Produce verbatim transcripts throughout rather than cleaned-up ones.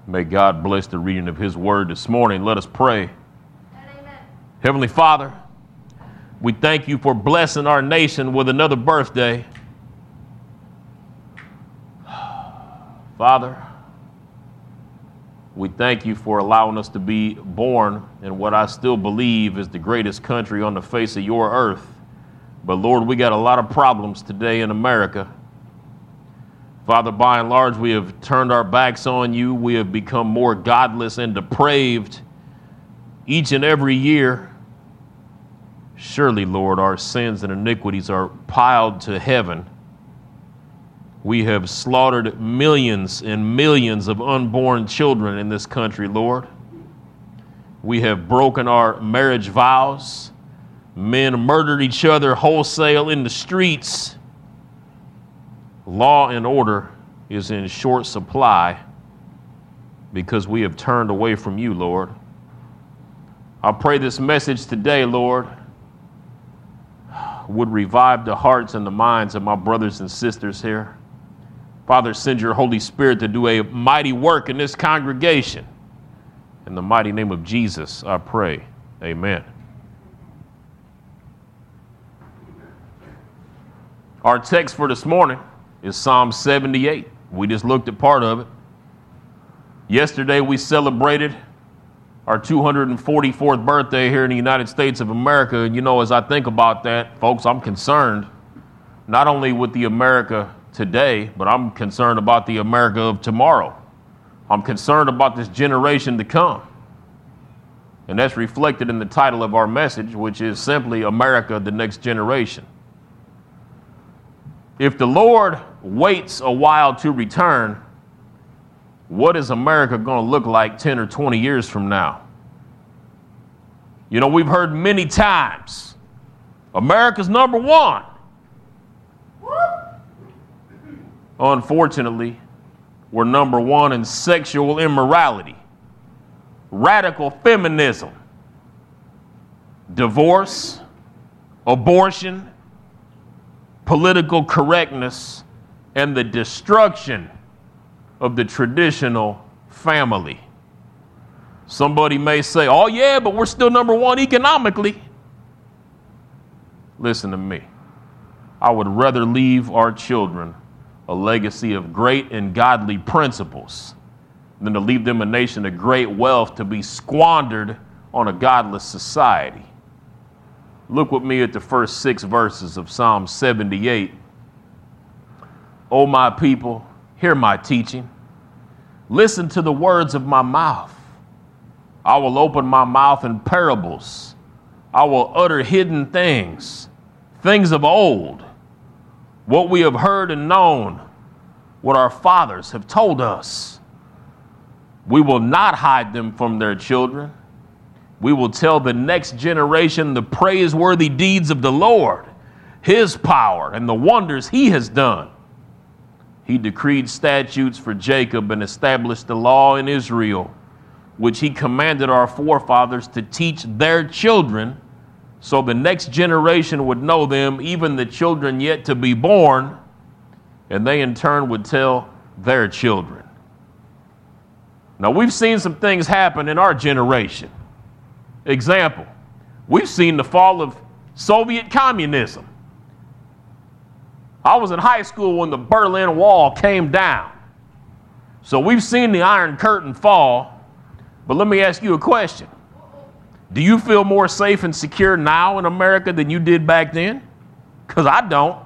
May God bless the reading of his word this morning. Let us pray. Amen. Heavenly Father, we thank you for blessing our nation with another birthday. Father, we thank you for allowing us to be born in what I still believe is the greatest country on the face of your earth. But Lord, we got a lot of problems today in America. Father, by and large, we have turned our backs on you. We have become more godless and depraved each and every year. Surely, Lord, our sins and iniquities are piled to heaven. We have slaughtered millions and millions of unborn children in this country, Lord. We have broken our marriage vows. Men murdered each other wholesale in the streets. Law and order is in short supply because we have turned away from you, Lord. I pray this message today, Lord, would revive the hearts and the minds of my brothers and sisters here. Father, send your Holy Spirit to do a mighty work in this congregation. In the mighty name of Jesus, I pray. Amen. Our text for this morning is Psalm seventy-eight. We just looked at part of it. Yesterday we celebrated our two hundred forty-fourth birthday here in the United States of America. And you know, as I think about that, folks, I'm concerned not only with the America today, but I'm concerned about the America of tomorrow. I'm concerned about this generation to come. And that's reflected in the title of our message, which is simply America, the Next Generation. If the Lord waits a while to return, what is America going to look like ten or twenty years from now? You know, we've heard many times, America's number one. Unfortunately, we're number one in sexual immorality, radical feminism, divorce, abortion, political correctness, and the destruction of the traditional family. Somebody may say, oh yeah, but we're still number one economically. Listen to me. I would rather leave our children a legacy of great and godly principles than to leave them a nation of great wealth to be squandered on a godless society. Look with me at the first six verses of Psalm seventy-eight. O my people, hear my teaching. Listen to the words of my mouth. I will open my mouth in parables. I will utter hidden things, things of old, what we have heard and known, what our fathers have told us. We will not hide them from their children. We will tell the next generation the praiseworthy deeds of the Lord, his power, and the wonders he has done. He decreed statutes for Jacob and established the law in Israel, which he commanded our forefathers to teach their children, so the next generation would know them, even the children yet to be born, and they in turn would tell their children. Now, we've seen some things happen in our generation. Example, we've seen the fall of Soviet communism. I was in high school when the Berlin Wall came down. So we've seen the Iron Curtain fall. But let me ask you a question. Do you feel more safe and secure now in America than you did back then? Because I don't.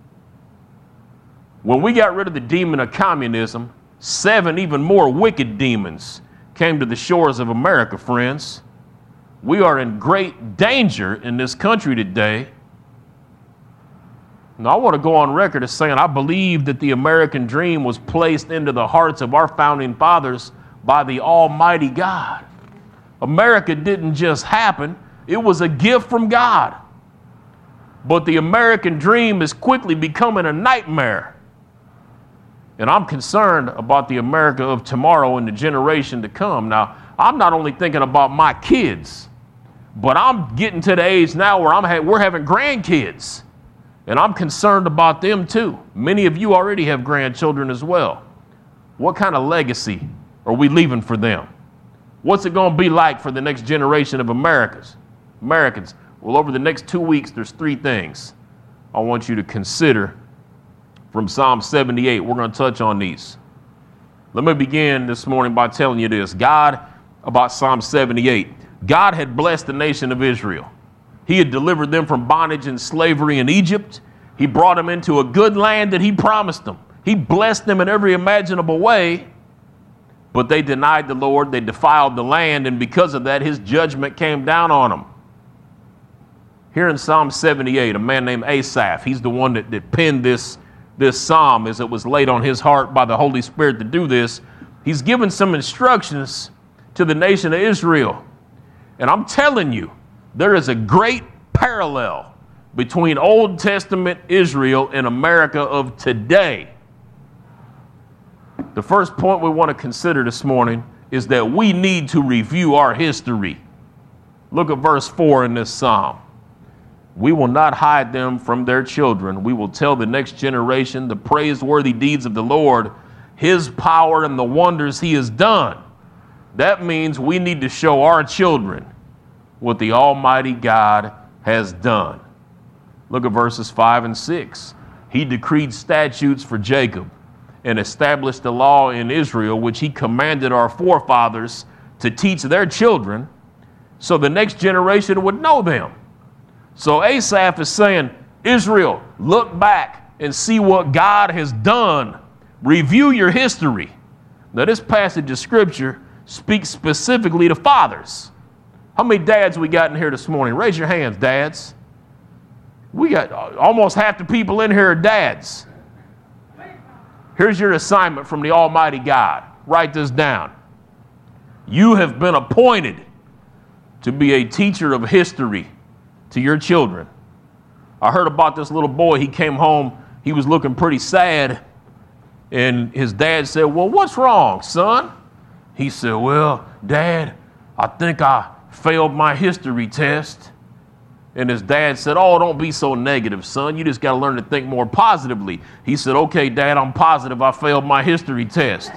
When we got rid of the demon of communism, seven even more wicked demons came to the shores of America, friends. We are in great danger in this country today. Now, I want to go on record as saying I believe that the American dream was placed into the hearts of our founding fathers by the Almighty God. America didn't just happen. It was a gift from God. But the American dream is quickly becoming a nightmare. And I'm concerned about the America of tomorrow and the generation to come. Now, I'm not only thinking about my kids, but I'm getting to the age now where I'm ha- we're having grandkids. And I'm concerned about them too. Many of you already have grandchildren as well. What kind of legacy or are we leaving for them? What's it going to be like for the next generation of Americans? Americans. Well, over the next two weeks, there's three things I want you to consider from Psalm seventy-eight. We're going to touch on these. Let me begin this morning by telling you this. God, about Psalm seventy-eight, God had blessed the nation of Israel. He had delivered them from bondage and slavery in Egypt. He brought them into a good land that he promised them. He blessed them in every imaginable way, but they denied the Lord. They defiled the land, and because of that, his judgment came down on them. Here in Psalm seventy-eight, a man named Asaph, he's the one that, that penned this, this psalm as it was laid on his heart by the Holy Spirit to do this. He's given some instructions to the nation of Israel. And I'm telling you, there is a great parallel between Old Testament Israel and America of today. The first point we want to consider this morning is that we need to review our history. Look at verse four in this psalm. We will not hide them from their children. We will tell the next generation the praiseworthy deeds of the Lord, his power and the wonders he has done. That means we need to show our children what the Almighty God has done. Look at verses five and six. He decreed statutes for Jacob and established a law in Israel, which he commanded our forefathers to teach their children, so the next generation would know them. So Asaph is saying, Israel, look back and see what God has done. Review your history. Now, this passage of scripture speaks specifically to fathers. How many dads we got in here this morning? Raise your hands, dads. We got almost half the people in here are dads. Here's your assignment from the Almighty God. Write this down. You have been appointed to be a teacher of history to your children. I heard about this little boy. He came home. He was looking pretty sad. And his dad said, well, what's wrong, son? He said, well, Dad, I think I failed my history test. And his dad said, oh, don't be so negative, son. You just got to learn to think more positively. He said, okay, Dad, I'm positive I failed my history test.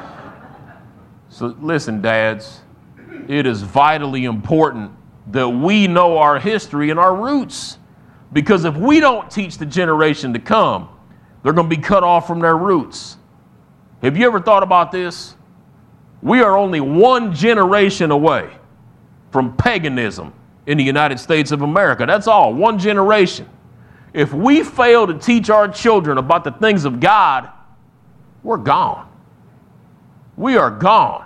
So listen, dads, it is vitally important that we know our history and our roots. Because if we don't teach the generation to come, they're going to be cut off from their roots. Have you ever thought about this? We are only one generation away from paganism in the United States of America. That's all, one generation. If we fail to teach our children about the things of God, we're gone. We are gone.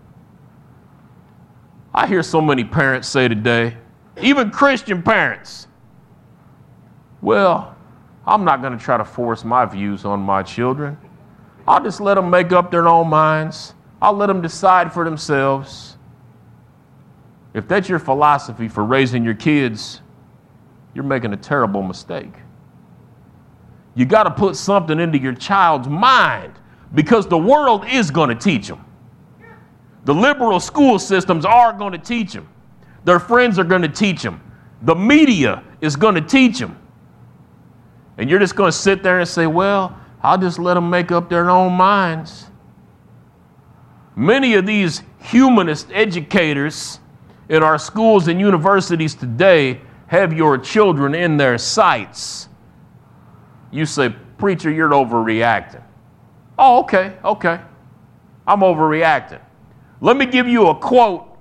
I hear so many parents say today, even Christian parents, well, I'm not going to try to force my views on my children. I'll just let them make up their own minds. I'll let them decide for themselves. If that's your philosophy for raising your kids, you're making a terrible mistake. You got to put something into your child's mind because the world is going to teach them. The liberal school systems are going to teach them. Their friends are going to teach them. The media is going to teach them. And you're just going to sit there and say, well, I'll just let them make up their own minds. Many of these humanist educators in our schools and universities today have your children in their sights. You say, preacher, you're overreacting. Oh, okay, okay. I'm overreacting. Let me give you a quote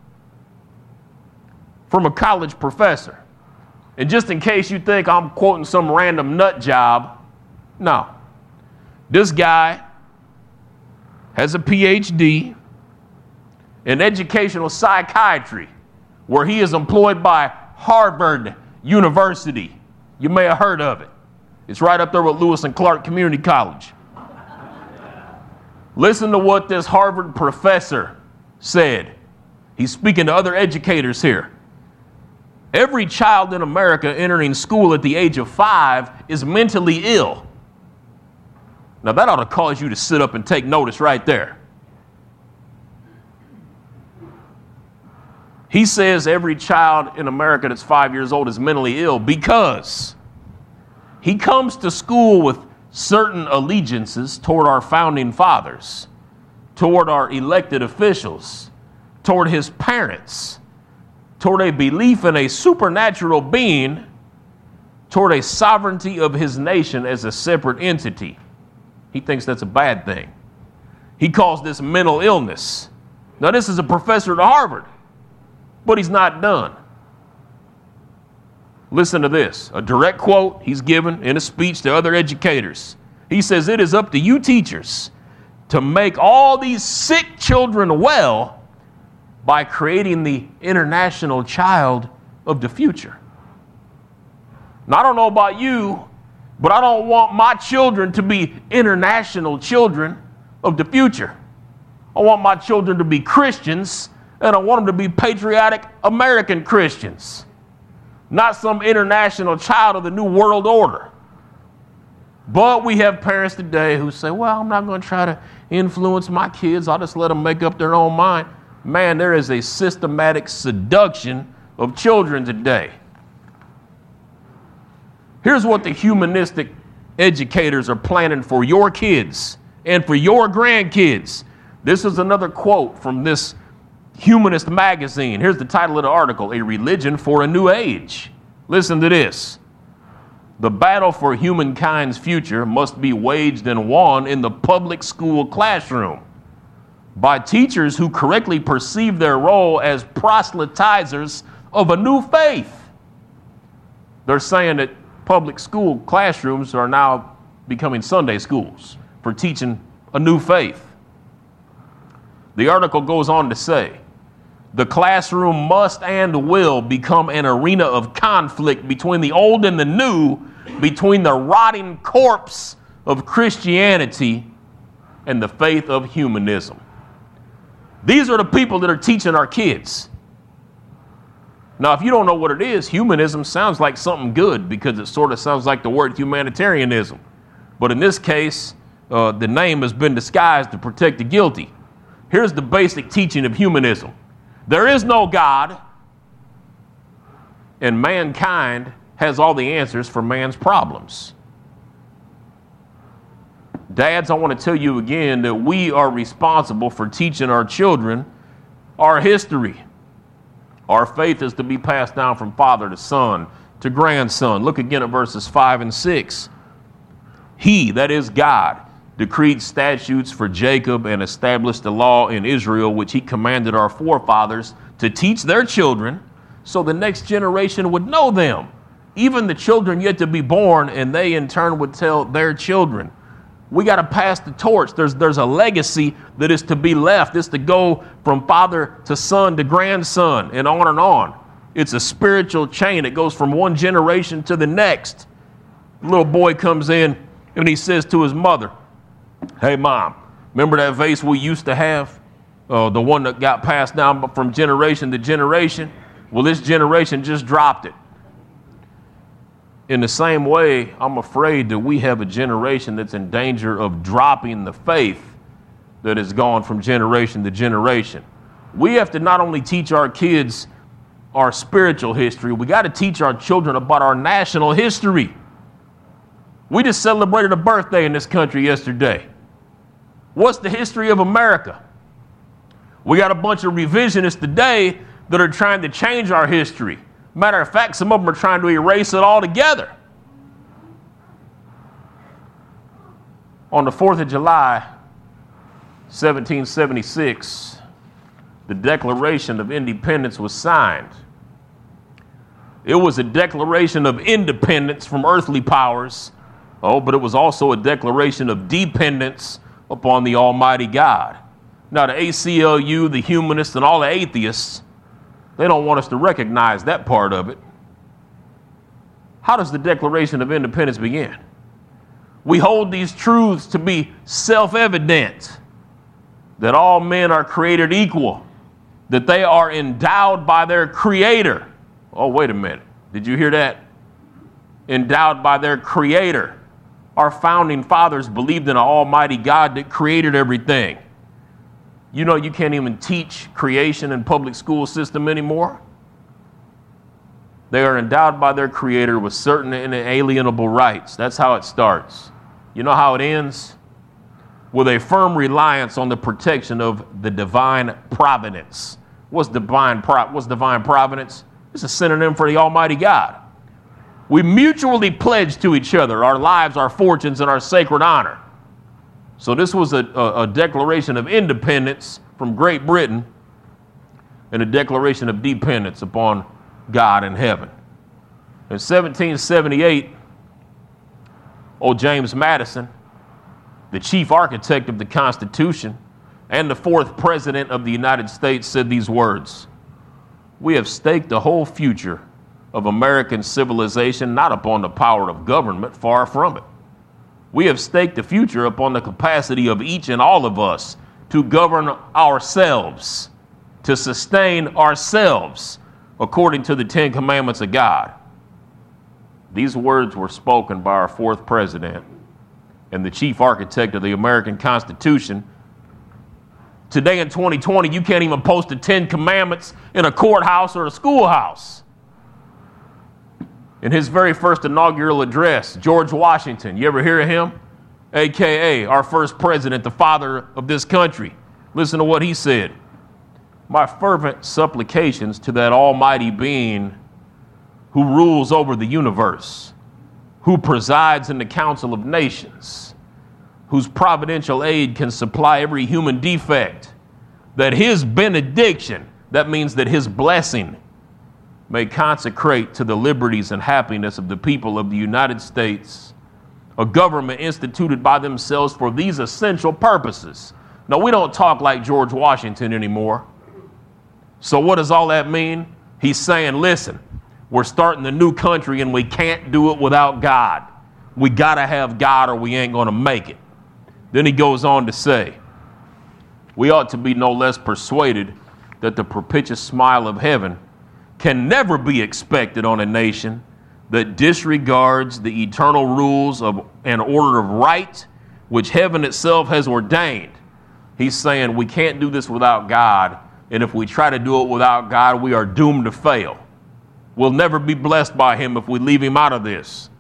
from a college professor. And just in case you think I'm quoting some random nut job, no. This guy has a P H D in educational psychiatry, where he is employed by Harvard University. You may have heard of it. It's right up there with Lewis and Clark Community College. Listen to what this Harvard professor said. He's speaking to other educators here. Every child in America entering school at the age of five is mentally ill. Now that ought to cause you to sit up and take notice right there. He says every child in America that's five years old is mentally ill because he comes to school with certain allegiances toward our founding fathers, toward our elected officials, toward his parents, toward a belief in a supernatural being, toward a sovereignty of his nation as a separate entity. He thinks that's a bad thing. He calls this mental illness. Now, this is a professor at Harvard, but he's not done. Listen to this, a direct quote he's given in a speech to other educators. He says, "It is up to you teachers to make all these sick children well by creating the international child of the future." Now, I don't know about you, but I don't want my children to be international children of the future. I want my children to be Christians, and I want them to be patriotic American Christians, not some international child of the New World Order. But we have parents today who say, well, I'm not going to try to influence my kids. I'll just let them make up their own mind. Man, there is a systematic seduction of children today. Here's what the humanistic educators are planning for your kids and for your grandkids. This is another quote from this Humanist magazine. Here's the title of the article, A Religion for a New Age. Listen to this. The battle for humankind's future must be waged and won in the public school classroom by teachers who correctly perceive their role as proselytizers of a new faith. They're saying that public school classrooms are now becoming Sunday schools for teaching a new faith. The article goes on to say, the classroom must and will become an arena of conflict between the old and the new, between the rotting corpse of Christianity and the faith of humanism. These are the people that are teaching our kids. Now, if you don't know what it is, humanism sounds like something good because it sort of sounds like the word humanitarianism. But in this case, uh, the name has been disguised to protect the guilty. Here's the basic teaching of humanism. There is no God, and mankind has all the answers for man's problems. Dads, I want to tell you again that we are responsible for teaching our children our history. Our faith is to be passed down from father to son to grandson. Look again at verses five and six. He, that is God, decreed statutes for Jacob and established the law in Israel, which he commanded our forefathers to teach their children so the next generation would know them, even the children yet to be born, and they in turn would tell their children. We got to pass the torch. There's, there's a legacy that is to be left. It's to go from father to son to grandson and on and on. It's a spiritual chain. It goes from one generation to the next. The little boy comes in and he says to his mother, hey, Mom, remember that vase we used to have? Uh, the one that got passed down from generation to generation? Well, this generation just dropped it. In the same way, I'm afraid that we have a generation that's in danger of dropping the faith that has gone from generation to generation. We have to not only teach our kids our spiritual history, we got to teach our children about our national history. We just celebrated a birthday in this country yesterday. What's the history of America? We got a bunch of revisionists today that are trying to change our history. Matter of fact, some of them are trying to erase it altogether. On the fourth of July, seventeen seventy-six, the Declaration of Independence was signed. It was a declaration of independence from earthly powers, oh, but it was also a declaration of dependence upon the Almighty God. Now, the A C L U, the humanists, and all the atheists, they don't want us to recognize that part of it. How does the Declaration of Independence begin? We hold these truths to be self-evident, that all men are created equal, that they are endowed by their Creator. Oh, wait a minute. Did you hear that? Endowed by their Creator. Our founding fathers believed in an almighty God that created everything. You know, you can't even teach creation in public school system anymore. They are endowed by their Creator with certain inalienable rights. That's how it starts. You know how it ends? with a firm reliance on the protection of the divine providence. What's divine, pro- what's divine providence? It's a synonym for the Almighty God. We mutually pledge to each other our lives, our fortunes, and our sacred honor. So this was a, a, a declaration of independence from Great Britain and a declaration of dependence upon God in heaven. In seventeen seventy-eight, old James Madison, the chief architect of the Constitution and the fourth president of the United States, said these words: "We have staked the whole future of American civilization not upon the power of government, far from it. We have staked the future upon the capacity of each and all of us to govern ourselves, to sustain ourselves according to the Ten Commandments of God." These words were spoken by our fourth president and the chief architect of the American Constitution. Today in twenty twenty, you can't even post the Ten Commandments in a courthouse or a schoolhouse. In his very first inaugural address, George Washington, you ever hear of him? A K A our first president, the father of this country. Listen to what he said: "My fervent supplications to that almighty being who rules over the universe, who presides in the council of nations, whose providential aid can supply every human defect, that his benediction," that means that his blessing, "may consecrate to the liberties and happiness of the people of the United States a government instituted by themselves for these essential purposes." Now, we don't talk like George Washington anymore. So what does all that mean? He's saying, listen, we're starting a new country and we can't do it without God. We got to have God or we ain't going to make it. Then he goes on to say, "We ought to be no less persuaded that the propitious smile of heaven can never be expected on a nation that disregards the eternal rules of an order of right which heaven itself has ordained." He's saying we can't do this without God, and if we try to do it without God, we are doomed to fail. We'll never be blessed by him if we leave him out of this.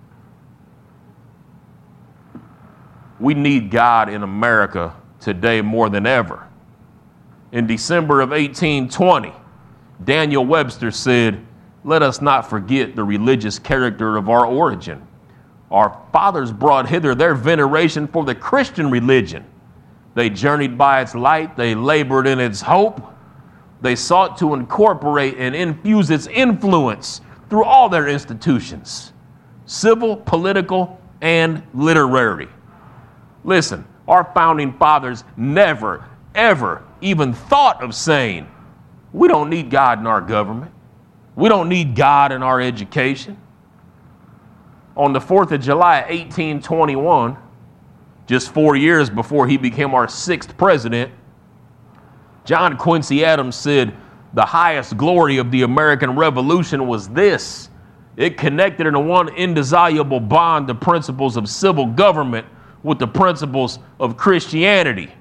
We need God in America today more than ever. In December of eighteen twenty, Daniel Webster said, "Let us not forget the religious character of our origin. Our fathers brought hither their veneration for the Christian religion. They journeyed by its light, they labored in its hope. They sought to incorporate and infuse its influence through all their institutions, civil, political, and literary." Listen, our founding fathers never, ever even thought of saying, we don't need God in our government. We don't need God in our education. On the fourth of July, eighteen twenty-one, just four years before he became our sixth president, John Quincy Adams said, "The highest glory of the American Revolution was this: it connected in a one indissoluble bond the principles of civil government with the principles of Christianity."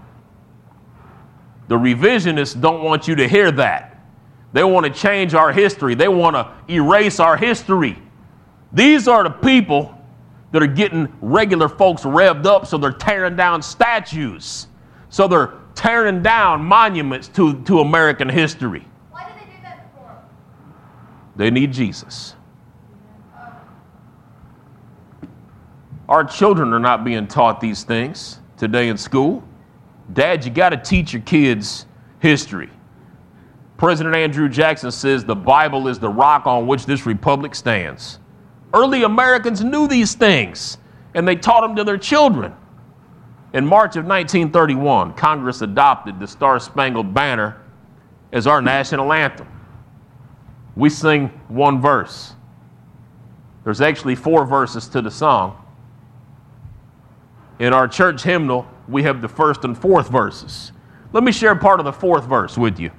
The revisionists don't want you to hear that. They want to change our history. They want to erase our history. These are the people that are getting regular folks revved up, so they're tearing down statues. So they're tearing down monuments to, to American history. Why did they do that for? They need Jesus. Our children are not being taught these things today in school. Dad, you got to teach your kids history. President Andrew Jackson says the Bible is the rock on which this republic stands. Early Americans knew these things, and they taught them to their children. In March of nineteen thirty-one, Congress adopted the Star-Spangled Banner as our national anthem. We sing one verse. There's actually four verses to the song. In our church hymnal, we have the first and fourth verses. Let me share part of the fourth verse with you.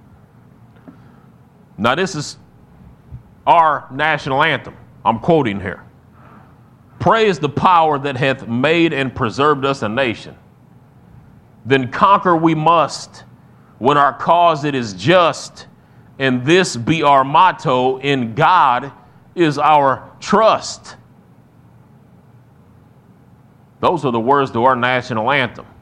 Now, this is our national anthem. I'm quoting here. "Praise the power that hath made and preserved us a nation. Then conquer we must, when our cause it is just, and this be our motto: in God is our trust." Those are the words to our national anthem.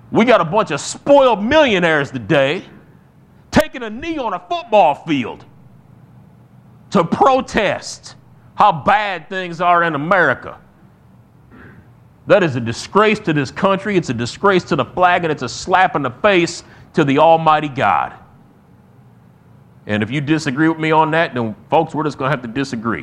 We got a bunch of spoiled millionaires today taking a knee on a football field to protest how bad things are in America. That is a disgrace to this country. It's a disgrace to the flag, and it's a slap in the face to the Almighty God. And if you disagree with me on that, then folks, we're just going to have to disagree.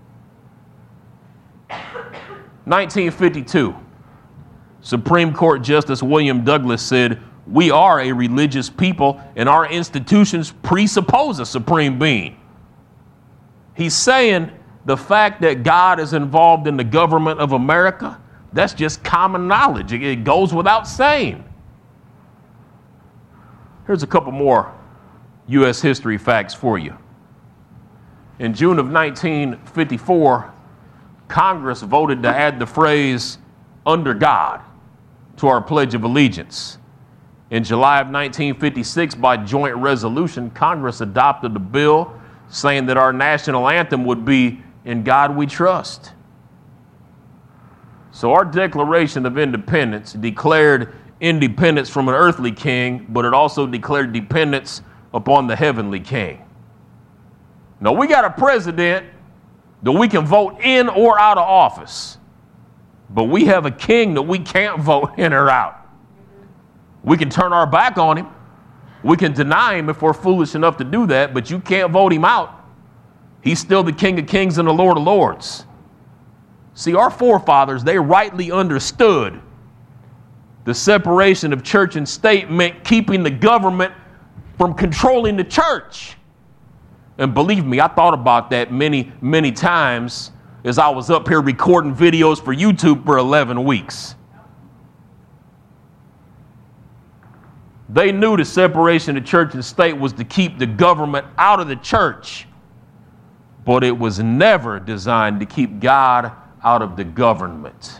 nineteen fifty-two, Supreme Court Justice William Douglas said, "We are a religious people, and our institutions presuppose a supreme being." He's saying the fact that God is involved in the government of America, that's just common knowledge. It goes without saying. Here's a couple more U S history facts for you. In June of nineteen fifty-four, Congress voted to add the phrase "under God" to our Pledge of Allegiance. In July of nineteen fifty-six, by joint resolution, Congress adopted a bill saying that our national anthem would be "In God We Trust." So our Declaration of Independence declared independence from an earthly king, but it also declared dependence upon the heavenly king. Now, we got a president that we can vote in or out of office, but we have a king that we can't vote in or out. We can turn our back on him. We can deny him if we're foolish enough to do that, but you can't vote him out. He's still the King of Kings and the Lord of Lords. See, our forefathers, they rightly understood the separation of church and state meant keeping the government from controlling the church. And believe me, I thought about that many, many times as I was up here recording videos for YouTube for eleven weeks. They knew the separation of church and state was to keep the government out of the church, but it was never designed to keep God out of the government.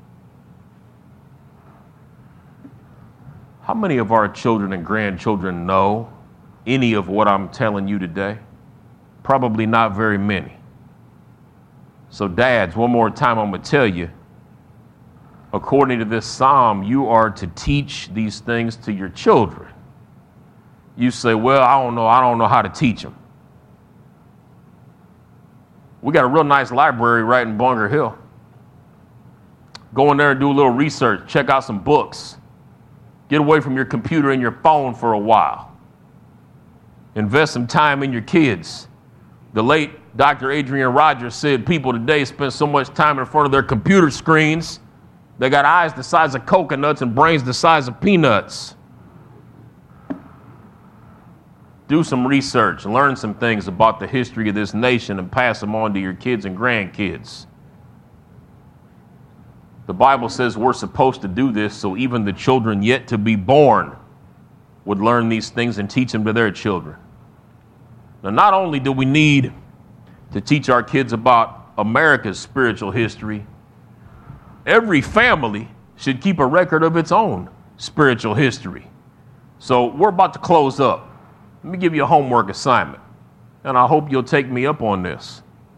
How many of our children and grandchildren know any of what I'm telling you today? Probably not very many. So dads, one more time I'm going to tell you, according to this psalm, you are to teach these things to your children. You say, well, I don't know. I don't know how to teach them. We got a real nice library right in Bunker Hill. Go in there and do a little research. Check out some books. Get away from your computer and your phone for a while. Invest some time in your kids. The late Doctor Adrian Rogers said people today spend so much time in front of their computer screens, they got eyes the size of coconuts and brains the size of peanuts. Do some research, learn some things about the history of this nation and pass them on to your kids and grandkids. The Bible says we're supposed to do this so even the children yet to be born would learn these things and teach them to their children. Now, not only do we need to teach our kids about America's spiritual history, every family should keep a record of its own spiritual history. So we're about to close up. Let me give you a homework assignment, and I hope you'll take me up on this.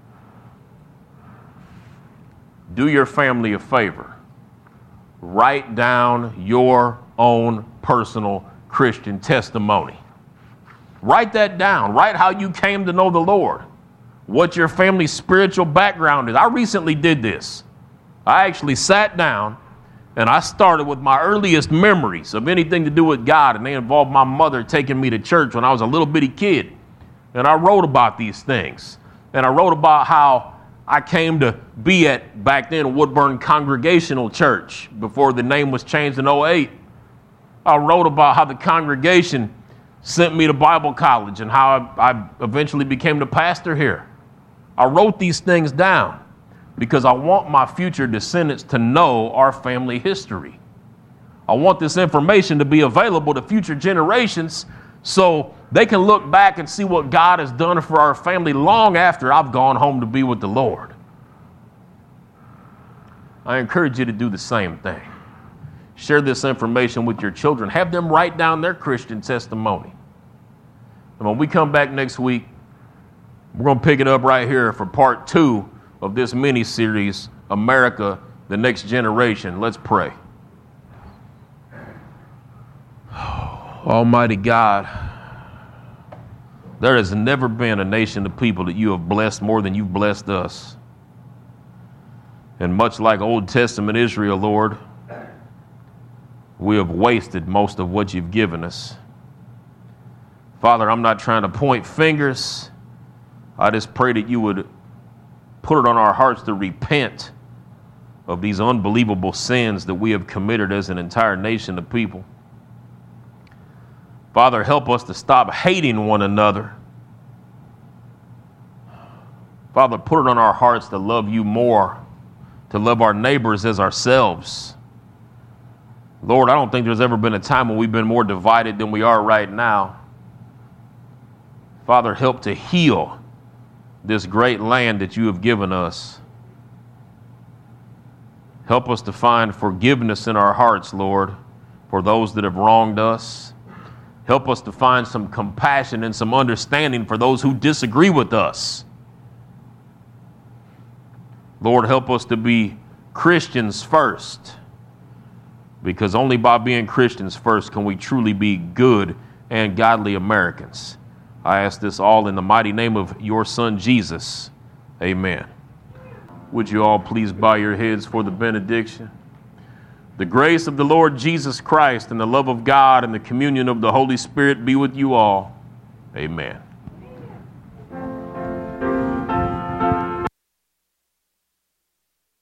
Do your family a favor. Write down your own personal Christian testimony. Write that down. Write how you came to know the Lord, what your family's spiritual background is. I recently did this. I actually sat down and I started with my earliest memories of anything to do with God, and they involved my mother taking me to church when I was a little bitty kid. And I wrote about these things. And I wrote about how I came to be at, back then, Woodburn Congregational Church before the name was changed in oh eight. I wrote about how the congregation sent me to Bible college and how I, I eventually became the pastor here. I wrote these things down because I want my future descendants to know our family history. I want this information to be available to future generations so they can look back and see what God has done for our family long after I've gone home to be with the Lord. I encourage you to do the same thing. Share this information with your children. Have them write down their Christian testimony. And when we come back next week, we're going to pick it up right here for part two of this mini-series, America, the Next Generation. Let's pray. Almighty God, there has never been a nation of people that you have blessed more than you've blessed us. And much like Old Testament Israel, Lord, we have wasted most of what you've given us. Father, I'm not trying to point fingers. I just pray that you would put it on our hearts to repent of these unbelievable sins that we have committed as an entire nation of people. Father, help us to stop hating one another. Father, put it on our hearts to love you more, to love our neighbors as ourselves. Lord, I don't think there's ever been a time when we've been more divided than we are right now. Father, help to heal this great land that you have given us. Help us to find forgiveness in our hearts, Lord, for those that have wronged us. Help us to find some compassion and some understanding for those who disagree with us. Lord, help us to be Christians first, because only by being Christians first can we truly be good and godly Americans. I ask this all in the mighty name of your Son, Jesus. Amen. Would you all please bow your heads for the benediction? The grace of the Lord Jesus Christ and the love of God and the communion of the Holy Spirit be with you all. Amen.